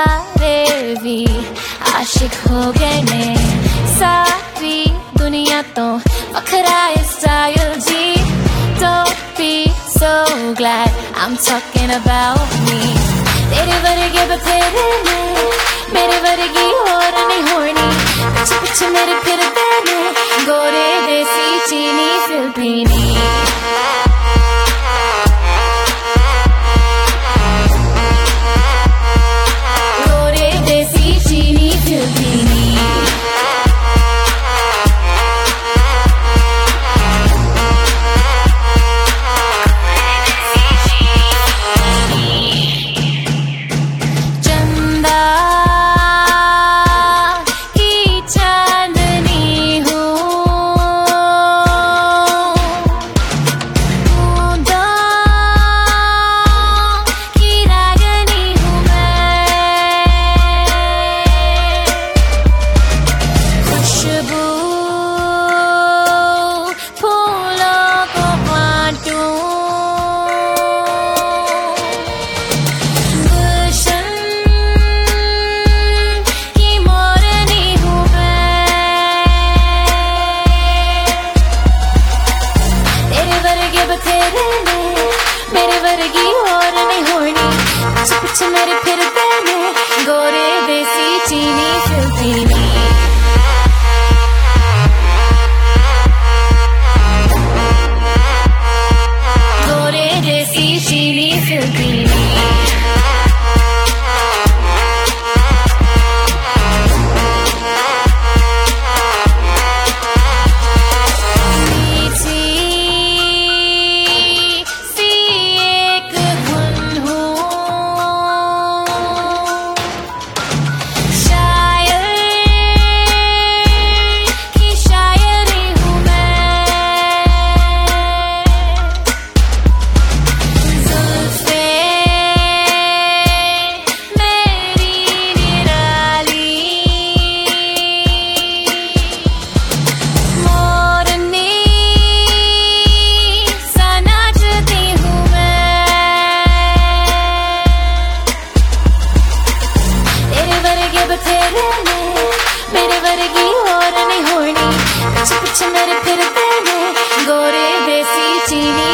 सारे भी आशिक हो गए ने सारी दुनिया तो वखरा स्टाइल जी. Don't be so glad I'm talking about me. तेरे वर्गे बथेरे ने मेरे वर्गी और नहीं होनी. पीछे पीछे मेरे फिरते ने गोरे देसी चीनी फिलिपीनी. गोरे देसी चीनी फिलिपीनी. मेरे वर्गी और नहीं होनी. पीछे पीछे मेरे फिरते ने गोरे देसी चीनी फिलिपीनी. गोरे देसी चीनी फिलिपीनी. मेरे वर्गी और नहीं होनी. पीछे पीछे मेरे फिरते ने गोरे देसी चीनी